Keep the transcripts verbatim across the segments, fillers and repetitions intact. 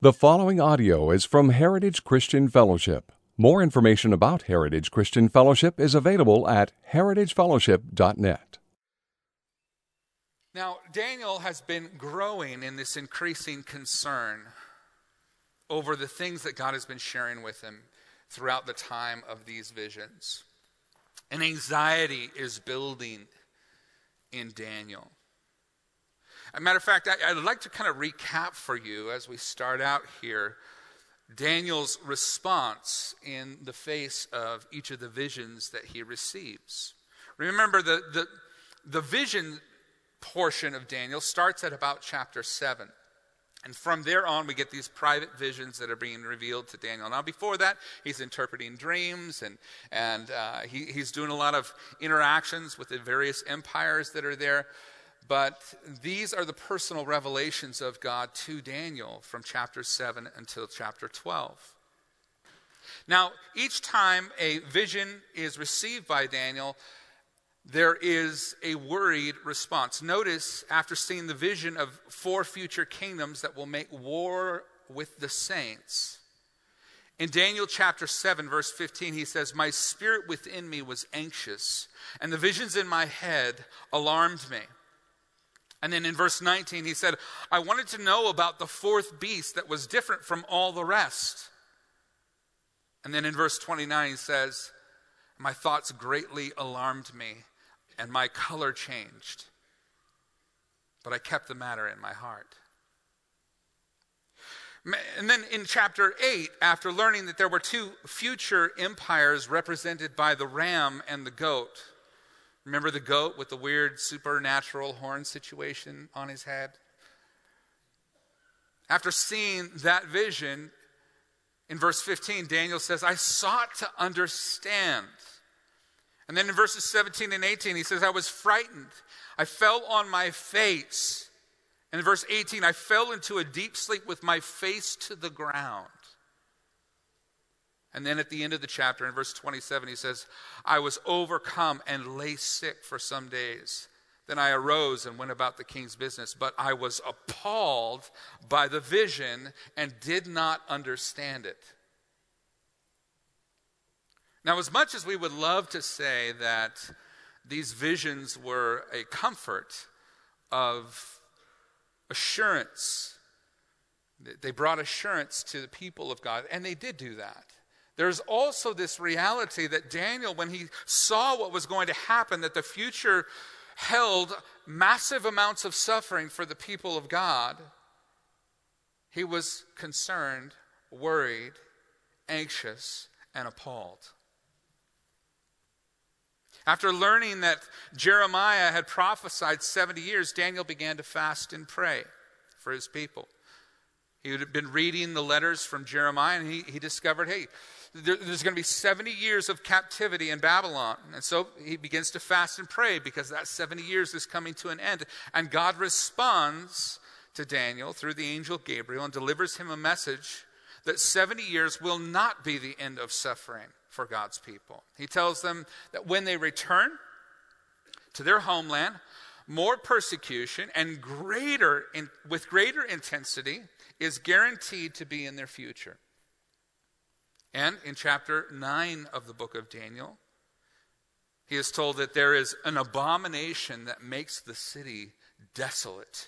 The following audio is from Heritage Christian Fellowship. More information about Heritage Christian Fellowship is available at heritage fellowship dot net. Now, Daniel has been growing in this increasing concern over the things that God has been sharing with him throughout the time of these visions. And anxiety is building in Daniel. As a matter of fact, I, I'd like to kind of recap for you as we start out here Daniel's response in the face of each of the visions that he receives. Remember, the, the, the vision portion of Daniel starts at about chapter seven. And from there on, we get these private visions that are being revealed to Daniel. Now, before that, he's interpreting dreams, and, and uh, he, he's doing a lot of interactions with the various empires that are there. But these are the personal revelations of God to Daniel from chapter seven until chapter twelve. Now, each time a vision is received by Daniel, there is a worried response. Notice, after seeing the vision of four future kingdoms that will make war with the saints, in Daniel chapter seven, verse fifteen, he says, "My spirit within me was anxious, and the visions in my head alarmed me." And then in verse nineteen, he said, "I wanted to know about the fourth beast that was different from all the rest." And then in verse twenty-nine, he says, "My thoughts greatly alarmed me, and my color changed. But I kept the matter in my heart." And then in chapter eight, after learning that there were two future empires represented by the ram and the goat. Remember the goat with the weird supernatural horn situation on his head? After seeing that vision, in verse fifteen, Daniel says, "I sought to understand." And then in verses seventeen and eighteen, he says, "I was frightened. I fell on my face." And in verse eighteen, "I fell into a deep sleep with my face to the ground." And then at the end of the chapter, in verse twenty-seven, he says, "I was overcome and lay sick for some days. Then I arose and went about the king's business. But I was appalled by the vision and did not understand it." Now, as much as we would love to say that these visions were a comfort of assurance, they brought assurance to the people of God, and they did do that. There's also this reality that Daniel, when he saw what was going to happen, that the future held massive amounts of suffering for the people of God, he was concerned, worried, anxious, and appalled. After learning that Jeremiah had prophesied seventy years, Daniel began to fast and pray for his people. He had been reading the letters from Jeremiah, and he, he discovered, hey, there, there's going to be seventy years of captivity in Babylon. And so he begins to fast and pray because that seventy years is coming to an end. And God responds to Daniel through the angel Gabriel and delivers him a message that seventy years will not be the end of suffering for God's people. He tells them that when they return to their homeland, more persecution and greater in, with greater intensity is guaranteed to be in their future. And in chapter nine of the book of Daniel, he is told that there is an abomination that makes the city desolate.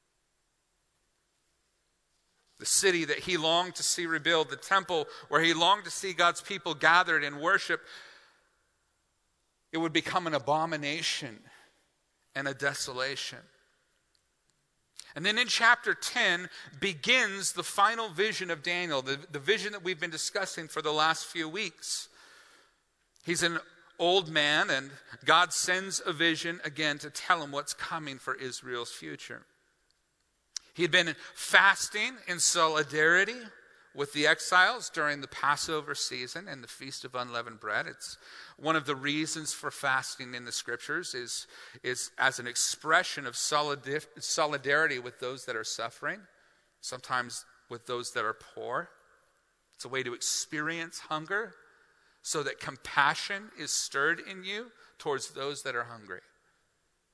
The city that he longed to see rebuilt, the temple where he longed to see God's people gathered in worship, it would become an abomination and a desolation. And then in chapter ten begins the final vision of Daniel, the, the vision that we've been discussing for the last few weeks. He's an old man, and God sends a vision again to tell him what's coming for Israel's future. He had been fasting in solidarity with the exiles during the Passover season and the Feast of Unleavened Bread. It's one of the reasons for fasting in the scriptures is, is as an expression of solidif- solidarity with those that are suffering, sometimes with those that are poor. It's a way to experience hunger so that compassion is stirred in you towards those that are hungry.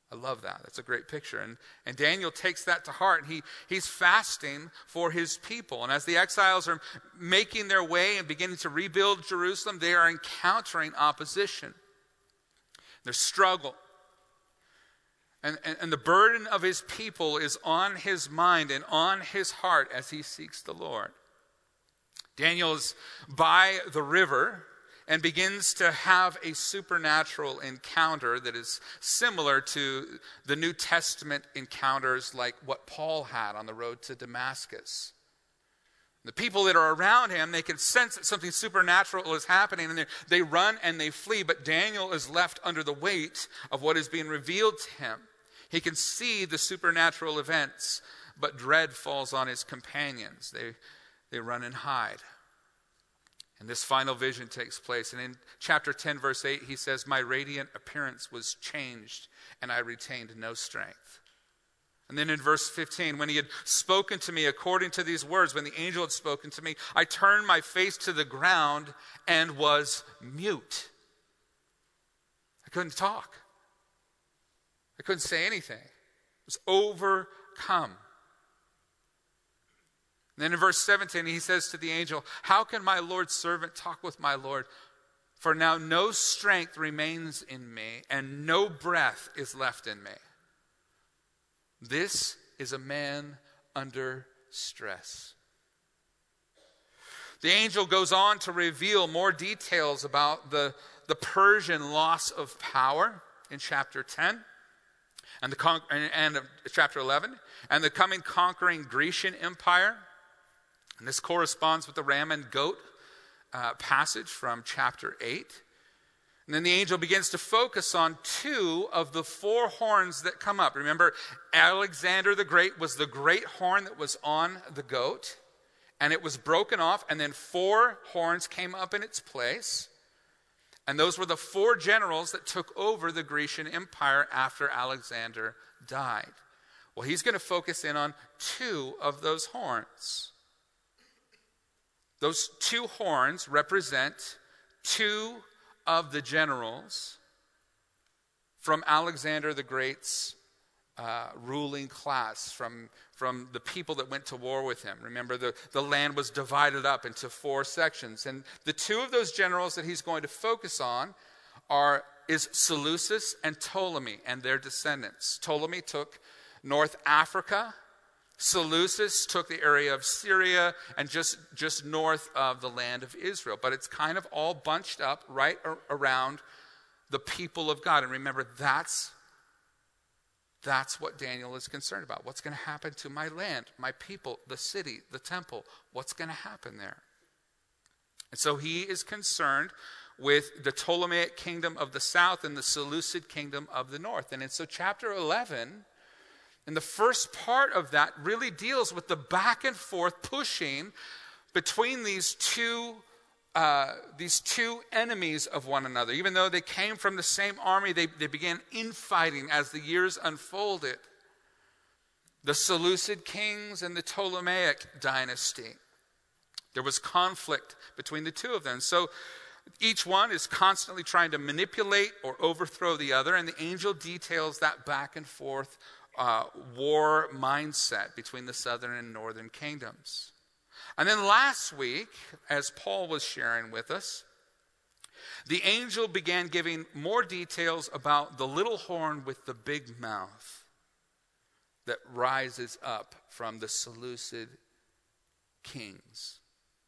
I love that. That's a great picture. And, and Daniel takes that to heart. He, he's fasting for his people. And as the exiles are making their way and beginning to rebuild Jerusalem, they are encountering opposition. There's struggle. And, and, and the burden of his people is on his mind and on his heart as he seeks the Lord. Daniel is by the river and begins to have a supernatural encounter that is similar to the New Testament encounters like what Paul had on the road to Damascus. The people that are around him, they can sense that something supernatural is happening, and they run and they flee, but Daniel is left under the weight of what is being revealed to him. He can see the supernatural events, but dread falls on his companions. They, they run and hide. And this final vision takes place. And in chapter ten, verse eight, he says, "My radiant appearance was changed, and I retained no strength." And then in verse fifteen, "When he had spoken to me according to these words, when the angel had spoken to me, I turned my face to the ground and was mute." I couldn't talk. I couldn't say anything. I was overcome. And then in verse seventeen, he says to the angel, "How can my Lord's servant talk with my Lord? For now no strength remains in me, and no breath is left in me." This is a man under stress. The angel goes on to reveal more details about the, the Persian loss of power in chapter ten and, the con- and, and chapter eleven, and the coming conquering Grecian Empire. And this corresponds with the ram and goat uh, passage from chapter eight. And then the angel begins to focus on two of the four horns that come up. Remember, Alexander the Great was the great horn that was on the goat, and it was broken off, and then four horns came up in its place. And those were the four generals that took over the Grecian Empire after Alexander died. Well, he's going to focus in on two of those horns. Those two horns represent two of the generals from Alexander the Great's uh, ruling class, from, from the people that went to war with him. Remember, the, the land was divided up into four sections. And the two of those generals that he's going to focus on are is Seleucus and Ptolemy and their descendants. Ptolemy took North Africa. Seleucus took the area of Syria and just, just north of the land of Israel. But it's kind of all bunched up right ar- around the people of God. And remember, that's, that's what Daniel is concerned about. What's going to happen to my land, my people, the city, the temple? What's going to happen there? And so he is concerned with the Ptolemaic kingdom of the south and the Seleucid kingdom of the north. And so chapter eleven... and the first part of that really deals with the back and forth pushing between these two, uh, these two enemies of one another. Even though they came from the same army, they, they began infighting as the years unfolded. The Seleucid kings and the Ptolemaic dynasty. There was conflict between the two of them. So each one is constantly trying to manipulate or overthrow the other, and the angel details that back and forth Uh, war mindset between the southern and northern kingdoms. And then last week, as Paul was sharing with us, the angel began giving more details about the little horn with the big mouth that rises up from the Seleucid kings.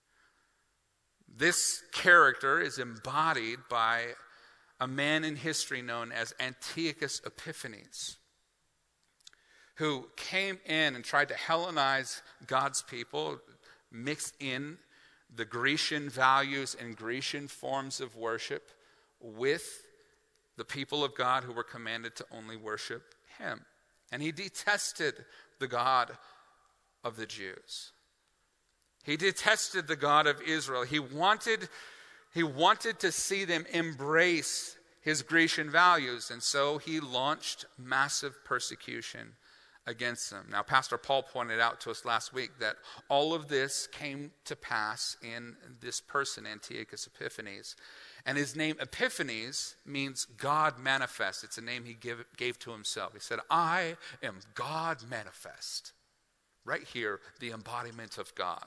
This character is embodied by a man in history known as Antiochus Epiphanes, who came in and tried to Hellenize God's people, mix in the Grecian values and Grecian forms of worship with the people of God who were commanded to only worship him. And he detested the God of the Jews. He detested the God of Israel. He wanted, he wanted to see them embrace his Grecian values, and so he launched massive persecution against them. Now, Pastor Paul pointed out to us last week that all of this came to pass in this person, Antiochus Epiphanes. And his name Epiphanes means God manifest. It's a name he give, gave to himself. He said, I am God manifest. Right here, the embodiment of God.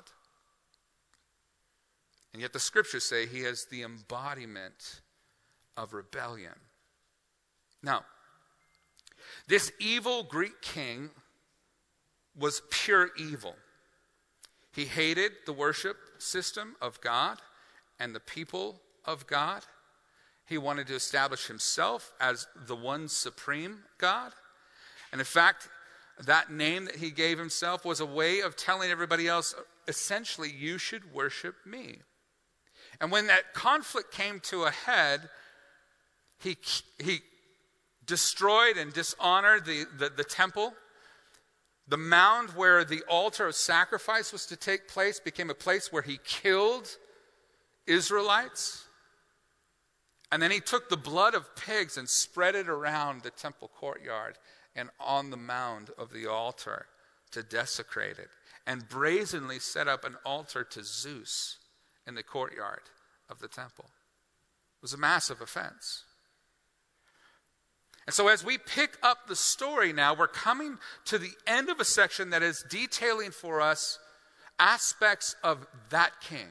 And yet the scriptures say he is the embodiment of rebellion. Now, this evil Greek king was pure evil. He hated the worship system of God and the people of God. He wanted to establish himself as the one supreme God. And in fact, that name that he gave himself was a way of telling everybody else, essentially, you should worship me. And when that conflict came to a head, he, he destroyed and dishonored the, the, the temple. The mound where the altar of sacrifice was to take place became a place where he killed Israelites. And then he took the blood of pigs and spread it around the temple courtyard and on the mound of the altar to desecrate it, and brazenly set up an altar to Zeus in the courtyard of the temple. It was a massive offense. And so as we pick up the story now, we're coming to the end of a section that is detailing for us aspects of that king.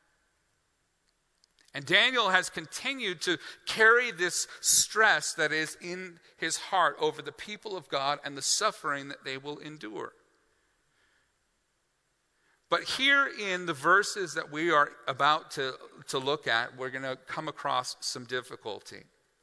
And Daniel has continued to carry this stress that is in his heart over the people of God and the suffering that they will endure. But here in the verses that we are about to, to look at, we're going to come across some difficulty.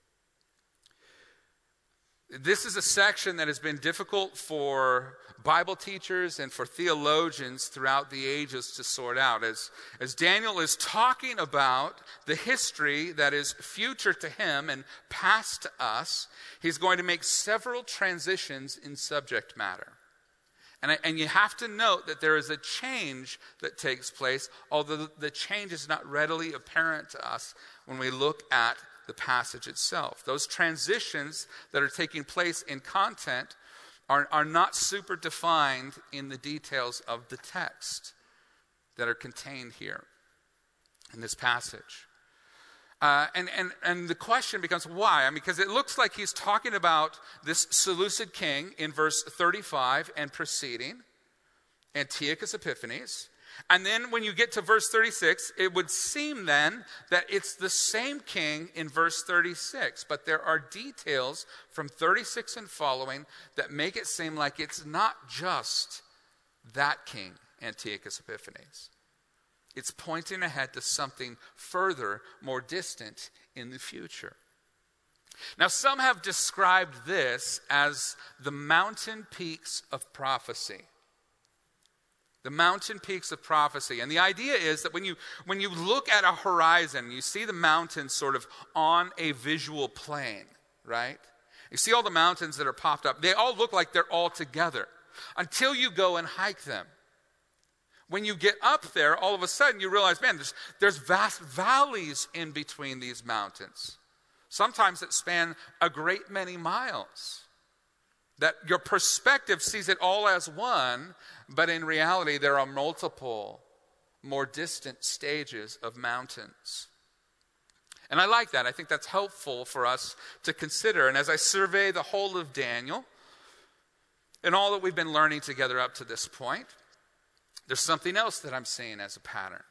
This is a section that has been difficult for Bible teachers and for theologians throughout the ages to sort out. As, as Daniel is talking about the history that is future to him and past to us, he's going to make several transitions in subject matter. And, and you have to note that there is a change that takes place, although the change is not readily apparent to us when we look at the passage itself. Those transitions that are taking place in content are, are not super defined in the details of the text that are contained here in this passage. Uh, and, and, and the question becomes why? I mean, because it looks like he's talking about this Seleucid king in verse thirty-five and preceding, Antiochus Epiphanes. And then when you get to verse thirty-six, it would seem then that it's the same king in verse thirty-six. But there are details from thirty-six and following that make it seem like it's not just that king, Antiochus Epiphanes. It's pointing ahead to something further, more distant in the future. Now, some have described this as the mountain peaks of prophecy. The mountain peaks of prophecy. And the idea is that when you when you look at a horizon, you see the mountains sort of on a visual plane, right? You see all the mountains that are popped up. They all look like they're all together until you go and hike them. When you get up there, all of a sudden you realize, man, there's, there's vast valleys in between these mountains. Sometimes that span a great many miles. That your perspective sees it all as one, but in reality there are multiple, more distant stages of mountains. And I like that. I think that's helpful for us to consider. And as I survey the whole of Daniel and all that we've been learning together up to this point, there's something else that I'm seeing as a pattern.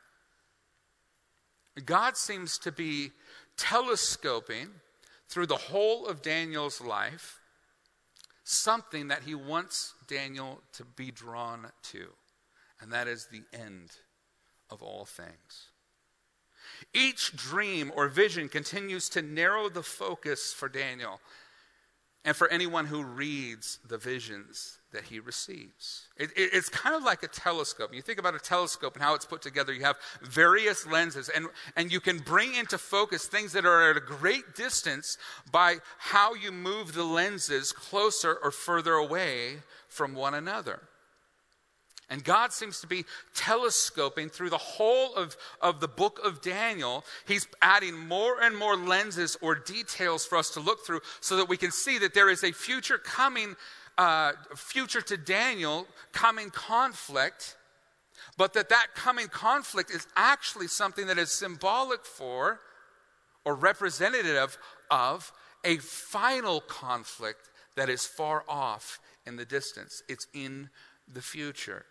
God seems to be telescoping through the whole of Daniel's life something that he wants Daniel to be drawn to, and that is the end of all things. Each dream or vision continues to narrow the focus for Daniel and for anyone who reads the visions that he receives. It, it, it's kind of like a telescope. You think about a telescope and how it's put together. You have various lenses, and, and you can bring into focus things that are at a great distance by how you move the lenses closer or further away from one another. And God seems to be telescoping through the whole of, of the book of Daniel. He's adding more and more lenses or details for us to look through so that we can see that there is a future coming uh, future to Daniel coming conflict, but that that coming conflict is actually something that is symbolic for or representative of a final conflict that is far off in the distance. It's in the future.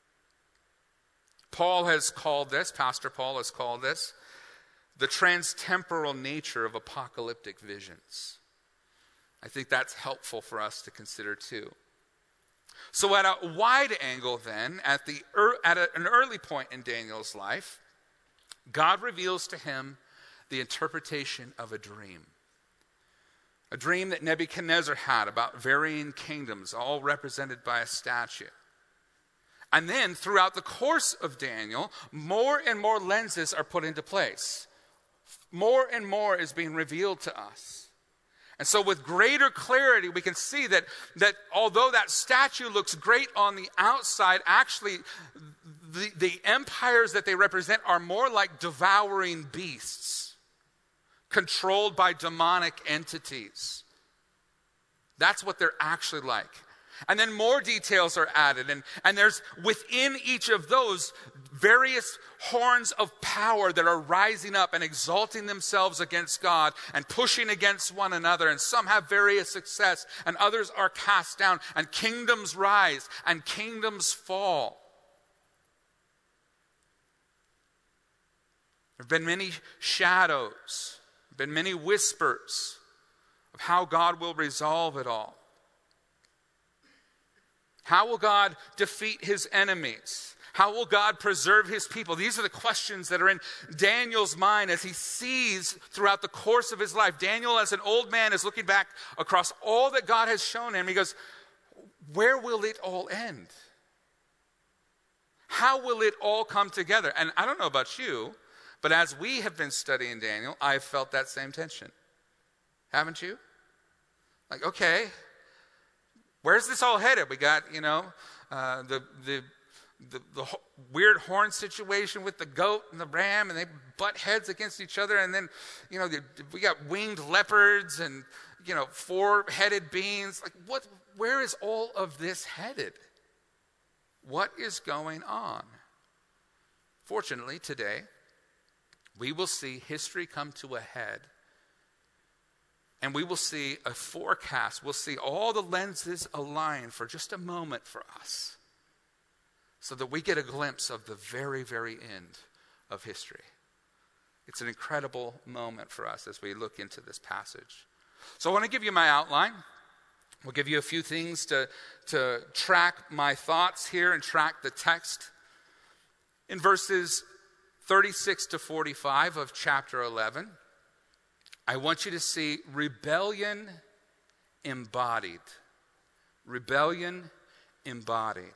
Paul has called this, Pastor Paul has called this, the transtemporal nature of apocalyptic visions. I think that's helpful for us to consider too. So at a wide angle then, at, the, at a, an early point in Daniel's life, God reveals to him the interpretation of a dream. A dream that Nebuchadnezzar had about varying kingdoms, all represented by a statue. And then throughout the course of Daniel, more and more lenses are put into place. More and more is being revealed to us. And so with greater clarity, we can see that, that although that statue looks great on the outside, actually the, the empires that they represent are more like devouring beasts, controlled by demonic entities. That's what they're actually like. And then more details are added. And, and there's within each of those various horns of power that are rising up and exalting themselves against God and pushing against one another. And some have various success and others are cast down. And kingdoms rise and kingdoms fall. There have been many shadows. There have been many whispers of how God will resolve it all. How will God defeat his enemies? How will God preserve his people? These are the questions that are in Daniel's mind as he sees throughout the course of his life. Daniel, as an old man, is looking back across all that God has shown him. He goes, where will it all end? How will it all come together? And I don't know about you, but as we have been studying Daniel, I've felt that same tension. Haven't you? Like, okay, where's this all headed? We got, you know, uh, the, the the the ho- weird horn situation with the goat and the ram, and they butt heads against each other. And then, you know, the, we got winged leopards and, you know, four-headed beings. Like, what? Where is all of this headed? What is going on? Fortunately, today, we will see history come to a head. And we will see a forecast. We'll see all the lenses align for just a moment for us, so that we get a glimpse of the very, very end of history. It's an incredible moment for us as we look into this passage. So I want to give you my outline. We'll give you a few things to, to track my thoughts here and track the text. In verses thirty-six to forty-five of chapter eleven, I want you to see rebellion embodied. Rebellion embodied.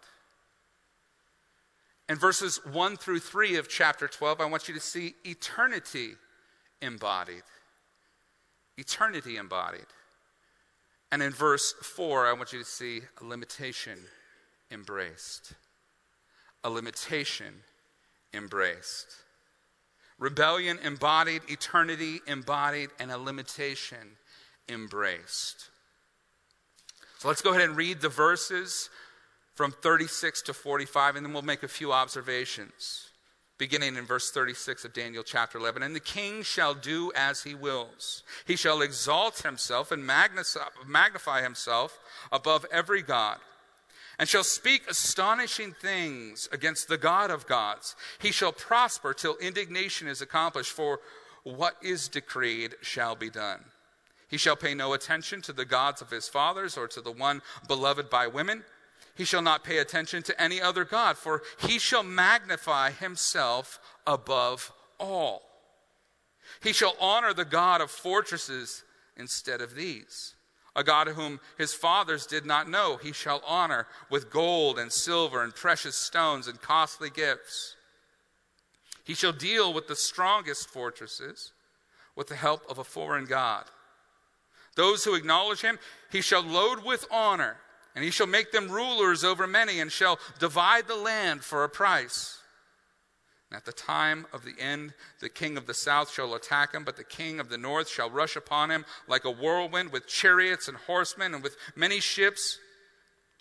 In verses one through three of chapter twelve, I want you to see eternity embodied. Eternity embodied. And in verse four, I want you to see a limitation embraced. A limitation embraced. Rebellion embodied, eternity embodied, and a limitation embraced. So let's go ahead and read the verses from thirty-six to forty-five, and then we'll make a few observations. Beginning in verse thirty-six of Daniel chapter eleven. And the king shall do as he wills. He shall exalt himself and magnify himself above every god, and shall speak astonishing things against the God of gods. He shall prosper till indignation is accomplished, for what is decreed shall be done. He shall pay no attention to the gods of his fathers or to the one beloved by women. He shall not pay attention to any other god, for he shall magnify himself above all. He shall honor the God of fortresses instead of these. A God whom his fathers did not know, he shall honor with gold and silver and precious stones and costly gifts. He shall deal with the strongest fortresses with the help of a foreign god. Those who acknowledge him, he shall load with honor, and he shall make them rulers over many, and shall divide the land for a price. And at the time of the end, the king of the south shall attack him, but the king of the north shall rush upon him like a whirlwind with chariots and horsemen and with many ships.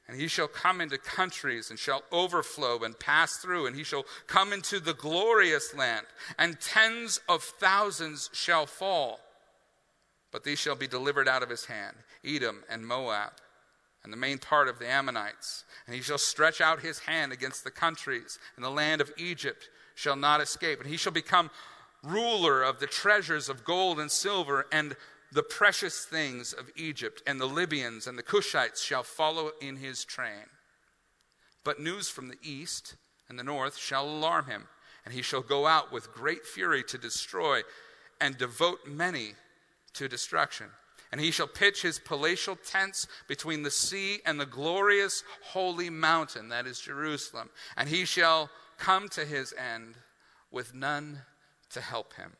And he shall come into countries and shall overflow and pass through, and he shall come into the glorious land, and tens of thousands shall fall. But these shall be delivered out of his hand, Edom and Moab, and the main part of the Ammonites. And he shall stretch out his hand against the countries, and the land of Egypt shall not escape. And he shall become ruler of the treasures of gold and silver, and the precious things of Egypt, and the Libyans and the Cushites shall follow in his train. But news from the east and the north shall alarm him, and he shall go out with great fury to destroy and devote many to destruction. And he shall pitch his palatial tents between the sea and the glorious holy mountain, that is Jerusalem. And he shall come to his end with none to help him.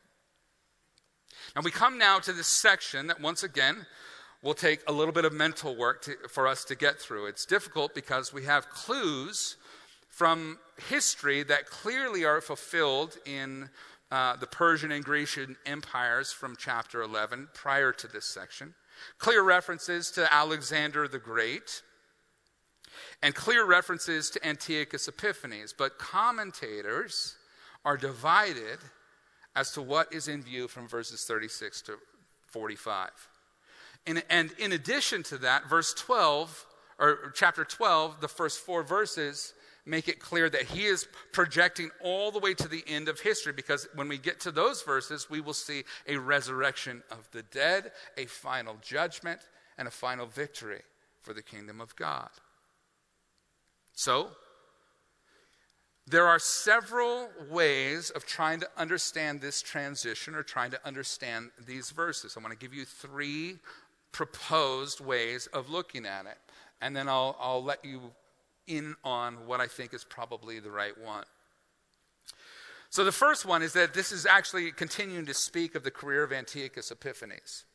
Now we come now to this section that once again will take a little bit of mental work to, for us to get through. It's difficult because we have clues from history that clearly are fulfilled in uh, the Persian and Grecian empires from chapter eleven prior to this section. Clear references to Alexander the Great and clear references to Antiochus Epiphanes. But commentators are divided as to what is in view from verses thirty-six to forty-five. In, and in addition to that, verse twelve, or chapter twelve, the first four verses make it clear that he is projecting all the way to the end of history, because when we get to those verses, we will see a resurrection of the dead, a final judgment, and a final victory for the kingdom of God. So, there are several ways of trying to understand this transition or trying to understand these verses. I want to give you three proposed ways of looking at it. And then I'll, I'll let you in on what I think is probably the right one. So the first one is that this is actually continuing to speak of the career of Antiochus Epiphanes.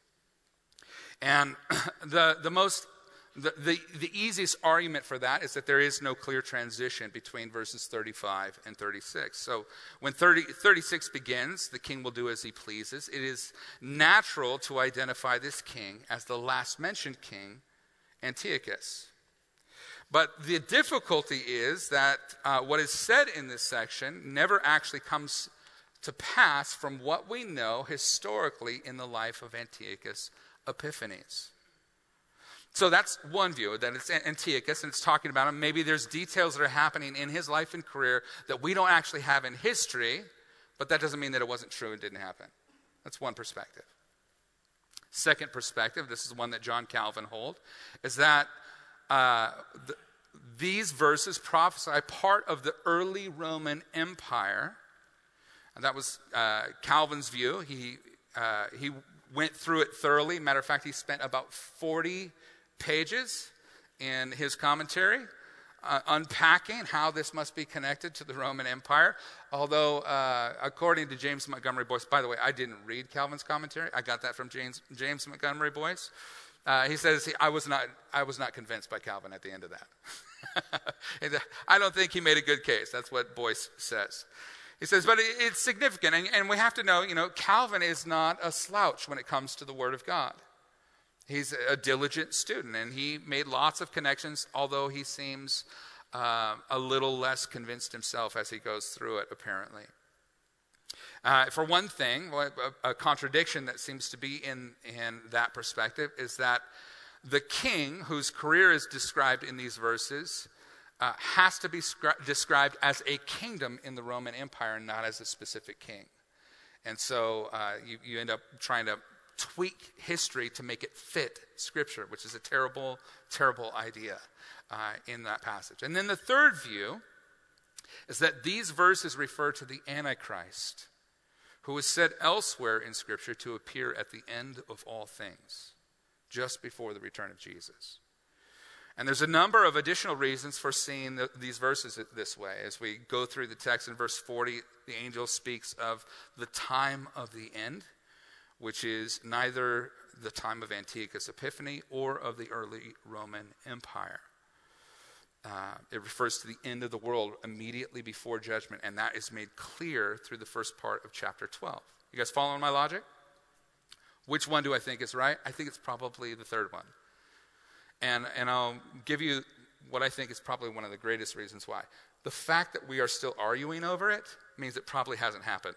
And the, the most The, the, the easiest argument for that is that there is no clear transition between verses thirty-five and thirty-six. So when thirty, thirty-six begins, the king will do as he pleases. It is natural to identify this king as the last mentioned king, Antiochus. But the difficulty is that uh, what is said in this section never actually comes to pass from what we know historically in the life of Antiochus Epiphanes. So that's one view, that it's Antiochus, and it's talking about him. Maybe there's details that are happening in his life and career that we don't actually have in history, but that doesn't mean that it wasn't true and didn't happen. That's one perspective. Second perspective, this is one that John Calvin holds, is that uh, the, these verses prophesy part of the early Roman Empire. And that was uh, Calvin's view. He uh, he went through it thoroughly. Matter of fact, he spent about forty pages in his commentary uh, unpacking how this must be connected to the Roman Empire. Although, uh, according to James Montgomery Boyce, by the way, I didn't read Calvin's commentary. I got that from James James Montgomery Boyce. Uh, he says he, I was not I was not convinced by Calvin at the end of that. I don't think he made a good case. That's what Boyce says. He says, but it, it's significant, and, and we have to know, you know, Calvin is not a slouch when it comes to the Word of God. He's a diligent student, and he made lots of connections, although he seems uh, a little less convinced himself as he goes through it, apparently. Uh, for one thing, a, a contradiction that seems to be in, in that perspective is that the king, whose career is described in these verses, uh, has to be scri- described as a kingdom in the Roman Empire and not as a specific king. And so uh, you, you end up trying to tweak history to make it fit Scripture, which is a terrible, terrible idea uh, in that passage. And then the third view is that these verses refer to the Antichrist, who is said elsewhere in Scripture to appear at the end of all things, just before the return of Jesus. And there's a number of additional reasons for seeing the, these verses this way. As we go through the text in verse forty, the angel speaks of the time of the end, which is neither the time of Antiochus Epiphanes or of the early Roman Empire. Uh, it refers to the end of the world immediately before judgment, and that is made clear through the first part of chapter twelve. You guys following my logic? Which one do I think is right? I think it's probably the third one. And and I'll give you what I think is probably one of the greatest reasons why. The fact that we are still arguing over it means it probably hasn't happened.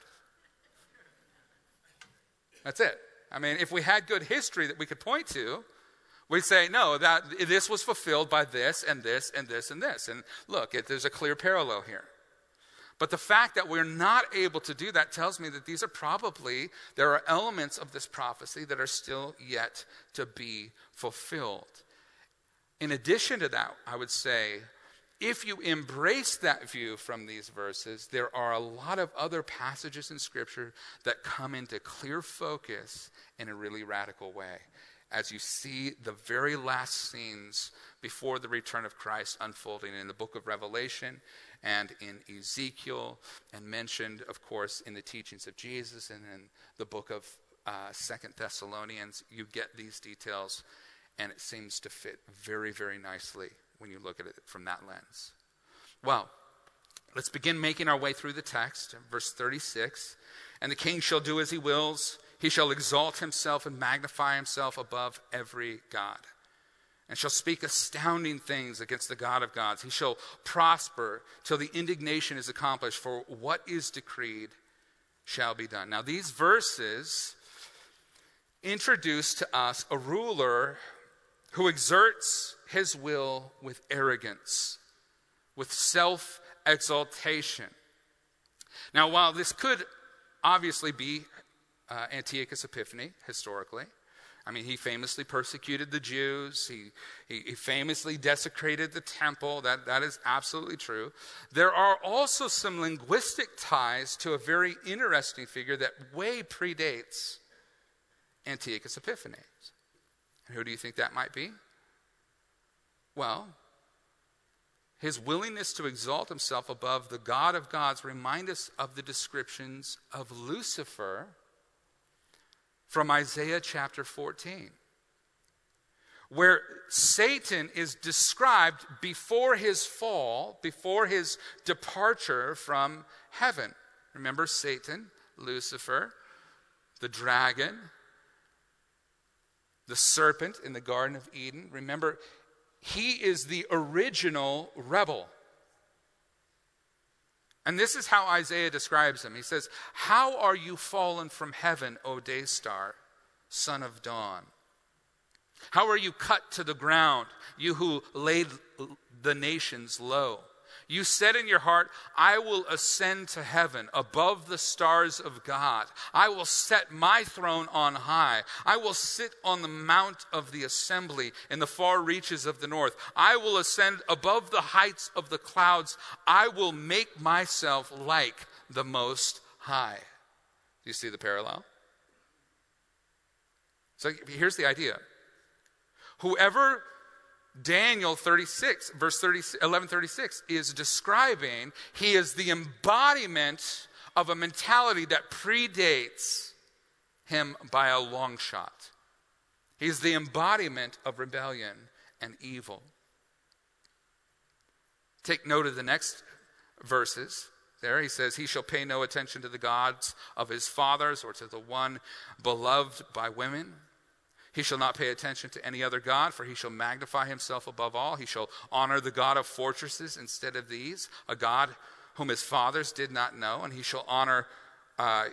That's it. I mean, if we had good history that we could point to, we'd say, no, that this was fulfilled by this and this and this and this. And look, it, there's a clear parallel here. But the fact that we're not able to do that tells me that these are probably, there are elements of this prophecy that are still yet to be fulfilled. In addition to that, I would say, if you embrace that view from these verses, there are a lot of other passages in Scripture that come into clear focus in a really radical way, as you see the very last scenes before the return of Christ unfolding in the book of Revelation and in Ezekiel, and mentioned, of course, in the teachings of Jesus and in the book of uh, Second Thessalonians. You get these details, and it seems to fit very, very nicely when you look at it from that lens. Well, let's begin making our way through the text. Verse thirty-six, and the king shall do as he wills. He shall exalt himself and magnify himself above every god, and shall speak astounding things against the God of gods. He shall prosper till the indignation is accomplished, for what is decreed shall be done. Now, these verses introduce to us a ruler who exerts his will with arrogance, with self-exaltation. Now, while this could obviously be uh, Antiochus Epiphanes historically, I mean, he famously persecuted the Jews. He, he, he famously desecrated the temple. That, that is absolutely true. There are also some linguistic ties to a very interesting figure that way predates Antiochus Epiphanes. And who do you think that might be? Well, his willingness to exalt himself above the God of gods remind us of the descriptions of Lucifer from Isaiah chapter fourteen, where Satan is described before his fall, before his departure from heaven. Remember Satan, Lucifer, the dragon, the serpent in the Garden of Eden. Remember, he is the original rebel. And this is how Isaiah describes him. He says, "How are you fallen from heaven, O day star, son of dawn? How are you cut to the ground, you who laid the nations low? You said in your heart, I will ascend to heaven above the stars of God. I will set my throne on high. I will sit on the mount of the assembly in the far reaches of the north. I will ascend above the heights of the clouds. I will make myself like the Most High." Do you see the parallel? So here's the idea. Whoever Daniel thirty-six, verse thirty, eleven thirty-six is describing, he is the embodiment of a mentality that predates him by a long shot. He's the embodiment of rebellion and evil. Take note of the next verses. There he says, "He shall pay no attention to the gods of his fathers or to the one beloved by women. He shall not pay attention to any other god, for he shall magnify himself above all. He shall honor the God of fortresses instead of these, a God whom his fathers did not know. And he shall honor uh,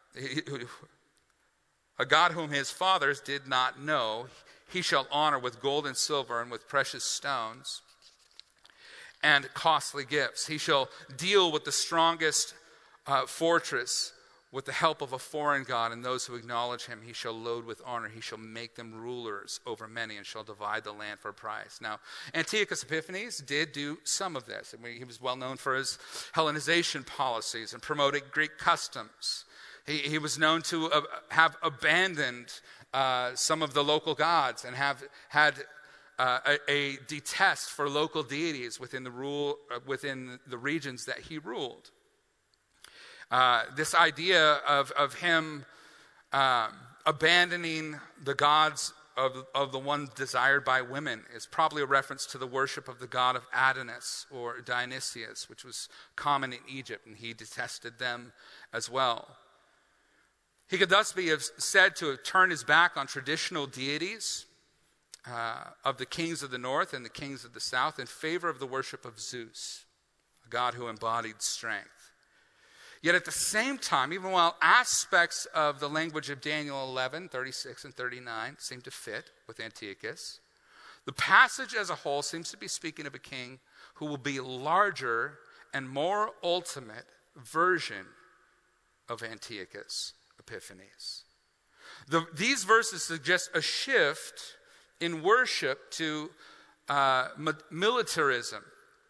a God whom his fathers did not know. He shall honor with gold and silver and with precious stones and costly gifts. He shall deal with the strongest uh, fortress with the help of a foreign god, and those who acknowledge him he shall load with honor. He shall make them rulers over many and shall divide the land for a price." Now, Antiochus Epiphanes did do some of this. I mean, he was well known for his Hellenization policies and promoting Greek customs. He, he was known to uh, have abandoned uh, some of the local gods and have had uh, a, a detest for local deities within the rule uh, within the regions that he ruled. Uh, this idea of, of him um, abandoning the gods of, of the one desired by women is probably a reference to the worship of the god of Adonis or Dionysius, which was common in Egypt, and he detested them as well. He could thus be said to have turned his back on traditional deities uh, of the kings of the north and the kings of the south in favor of the worship of Zeus, a god who embodied strength. Yet at the same time, even while aspects of the language of Daniel eleven, thirty-six and thirty-nine seem to fit with Antiochus, the passage as a whole seems to be speaking of a king who will be a larger and more ultimate version of Antiochus Epiphanes. The, these verses suggest a shift in worship to uh, militarism,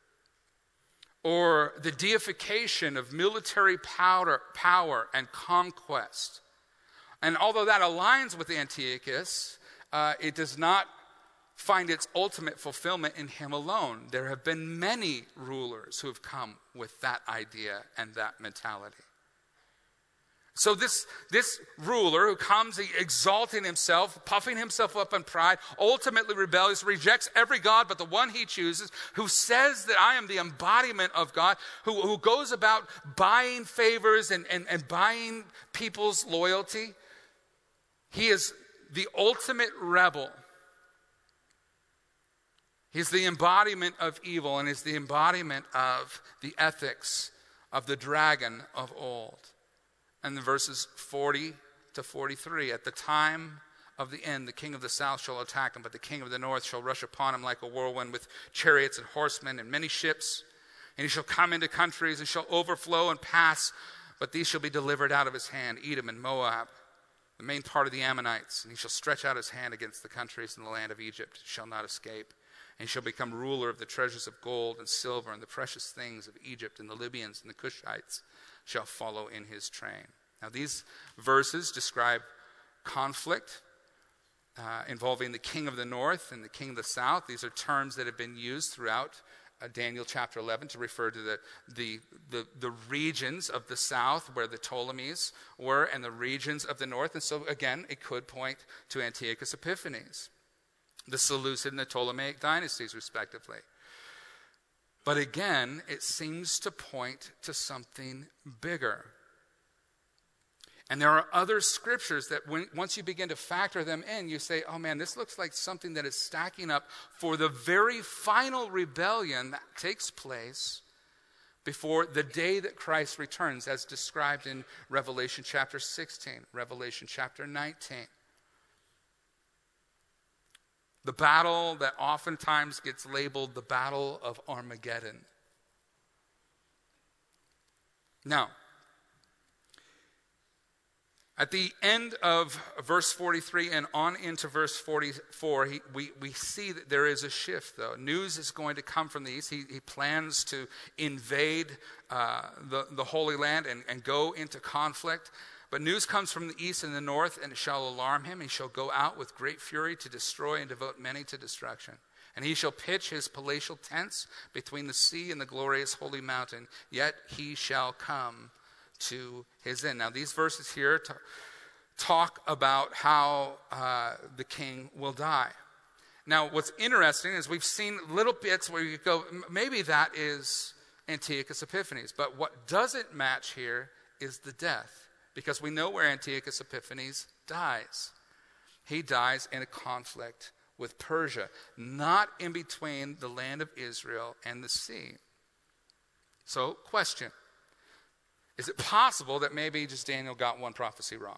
or the deification of military power, power and conquest. And although that aligns with Antiochus, uh, it does not find its ultimate fulfillment in him alone. There have been many rulers who have come with that idea and that mentality. So this, this ruler who comes exalting himself, puffing himself up in pride, ultimately rebellious, rejects every god but the one he chooses, who says that I am the embodiment of God, who, who goes about buying favors and, and, and buying people's loyalty. He is the ultimate rebel. He's the embodiment of evil and is the embodiment of the ethics of the dragon of old. And the verses forty to forty-three, at the time of the end, the king of the south shall attack him, but the king of the north shall rush upon him like a whirlwind with chariots and horsemen and many ships. And he shall come into countries and shall overflow and pass, but these shall be delivered out of his hand, Edom and Moab, the main part of the Ammonites. And he shall stretch out his hand against the countries in the land of Egypt, shall not escape. And he shall become ruler of the treasures of gold and silver and the precious things of Egypt, and the Libyans and the Cushites shall follow in his train. Now these verses describe conflict uh, involving the king of the north and the king of the south. These are terms that have been used throughout uh, Daniel chapter eleven to refer to the, the, the, the regions of the south where the Ptolemies were and the regions of the north. And so again, it could point to Antiochus Epiphanes, the Seleucid and the Ptolemaic dynasties respectively. But again, it seems to point to something bigger. And there are other scriptures that when, once you begin to factor them in, you say, oh man, this looks like something that is stacking up for the very final rebellion that takes place before the day that Christ returns, as described in Revelation chapter sixteen, Revelation chapter nineteen. The battle that oftentimes gets labeled the Battle of Armageddon. Now, at the end of verse forty-three and on into verse forty-four, he, we, we see that there is a shift, though. News is going to come from the east. He, he plans to invade uh, the, the Holy Land and, and go into conflict. But news comes from the east and the north, and it shall alarm him. He shall go out with great fury to destroy and devote many to destruction. And he shall pitch his palatial tents between the sea and the glorious holy mountain. Yet he shall come to his end. Now these verses here t- talk about how uh, the king will die. Now what's interesting is we've seen little bits where you go, maybe that is Antiochus Epiphanes. But what doesn't match here is the death. Because we know where Antiochus Epiphanes dies. He dies in a conflict with Persia, not in between the land of Israel and the sea. So, question. Is it possible that maybe just Daniel got one prophecy wrong?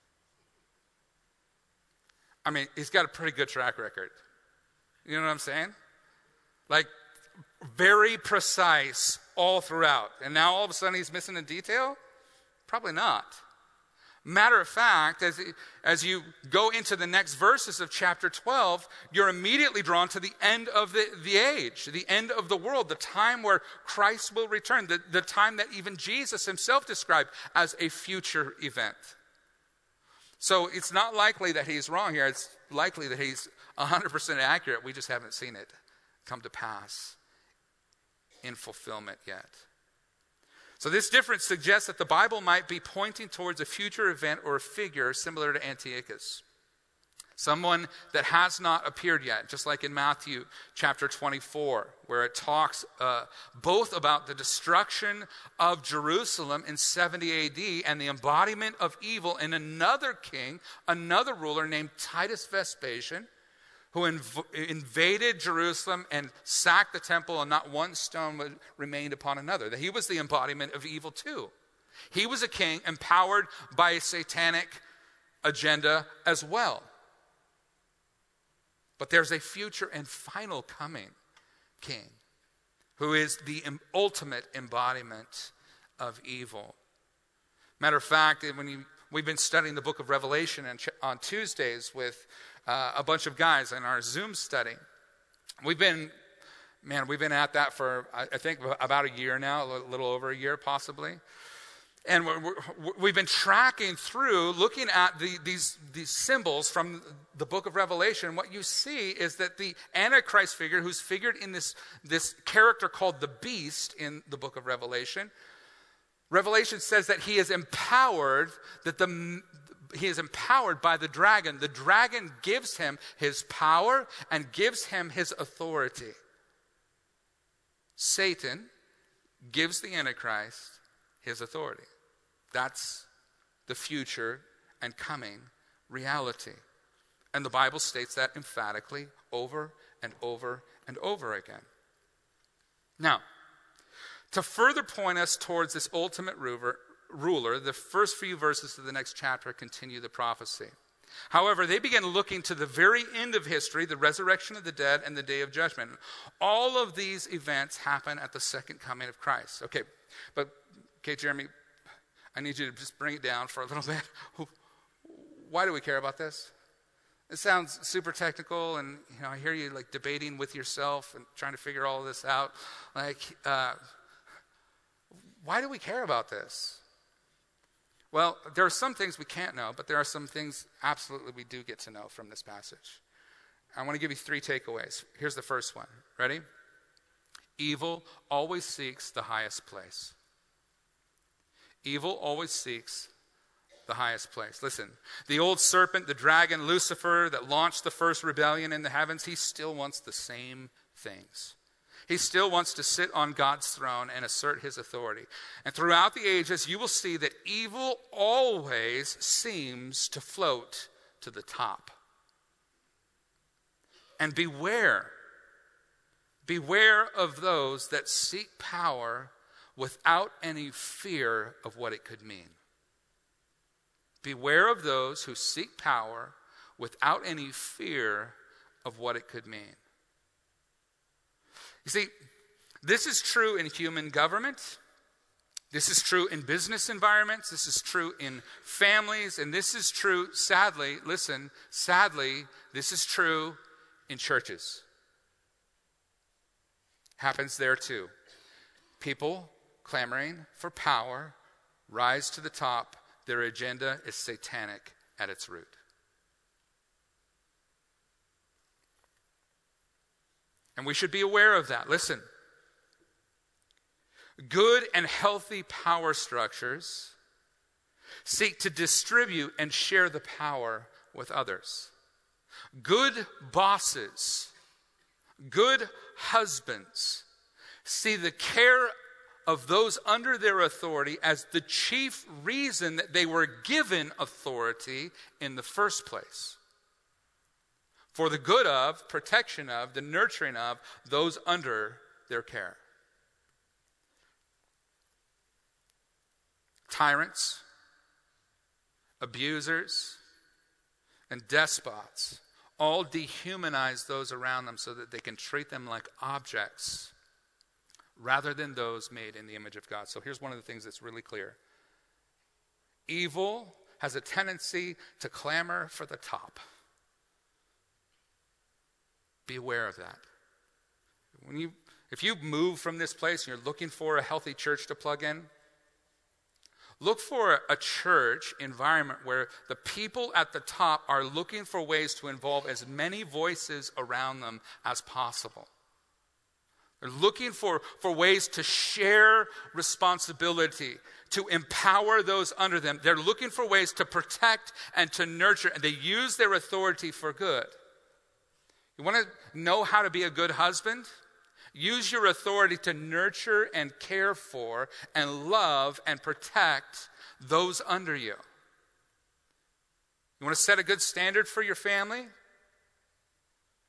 I mean, he's got a pretty good track record. You know what I'm saying? Like, very precise all throughout. And now all of a sudden he's missing a detail? Probably not. Matter of fact, as, as you go into the next verses of chapter twelve, you're immediately drawn to the end of the, the age, the end of the world, the time where Christ will return, the, the time that even Jesus himself described as a future event. So it's not likely that he's wrong here. It's likely that he's one hundred percent accurate. We just haven't seen it come to pass in fulfillment yet. So this difference suggests that the Bible might be pointing towards a future event or a figure similar to Antiochus. Someone that has not appeared yet, just like in Matthew chapter twenty-four, where it talks uh, both about the destruction of Jerusalem in seventy A D and the embodiment of evil in another king, another ruler named Titus Vespasian, who inv- invaded Jerusalem and sacked the temple, and not one stone remained upon another. That he was the embodiment of evil too. He was a king empowered by a satanic agenda as well. But there's a future and final coming king who is the ultimate embodiment of evil. Matter of fact, when you, we've been studying the book of Revelation and on Tuesdays with uh, a bunch of guys in our Zoom study. We've been, man, we've been at that for, I think, about a year now, a little over a year possibly. And we're, we're, we've been tracking through, looking at the, these, these symbols from the book of Revelation. What you see is that the Antichrist figure, who's figured in this, this character called the Beast in the book of Revelation, Revelation says that he is empowered, that the he is empowered by the dragon. The dragon gives him his power and gives him his authority. Satan gives the Antichrist his authority. That's the future and coming reality. And the Bible states that emphatically over and over and over again. Now, to further point us towards this ultimate ruler, the first few verses of the next chapter continue the prophecy. However, they begin looking to the very end of history, the resurrection of the dead and the day of judgment. All of these events happen at the second coming of Christ. Okay, but, okay, Jeremy, I need you to just bring it down for a little bit. Why do we care about this? It sounds super technical, and you know, I hear you like debating with yourself and trying to figure all of this out. Like, uh, why do we care about this? Well, there are some things we can't know, but there are some things absolutely we do get to know from this passage. I want to give you three takeaways. Here's the first one. Ready? Evil always seeks the highest place. Evil always seeks the highest place. Listen, the old serpent, the dragon, Lucifer, that launched the first rebellion in the heavens, he still wants the same things. He still wants to sit on God's throne and assert his authority. And throughout the ages, you will see that evil always seems to float to the top. And beware, beware of those that seek power without any fear of what it could mean. Beware of those who seek power without any fear of what it could mean. You see, this is true in human government. This is true in business environments. This is true in families. And this is true, sadly, listen, sadly, this is true in churches. Happens there too. People clamoring for power rise to the top. Their agenda is satanic at its root. And we should be aware of that. Listen. Good and healthy power structures seek to distribute and share the power with others. Good bosses, good husbands see the care of those under their authority as the chief reason that they were given authority in the first place. For the good of, protection of, the nurturing of those under their care. Tyrants, abusers, and despots all dehumanize those around them so that they can treat them like objects rather than those made in the image of God. So here's one of the things that's really clear. Evil has a tendency to clamor for the top. Beware of that. When you, if you move from this place and you're looking for a healthy church to plug in, look for a church environment where the people at the top are looking for ways to involve as many voices around them as possible. They're looking for, for ways to share responsibility, to empower those under them. They're looking for ways to protect and to nurture, and they use their authority for good. You want to know how to be a good husband? Use your authority to nurture and care for and love and protect those under you. You want to set a good standard for your family?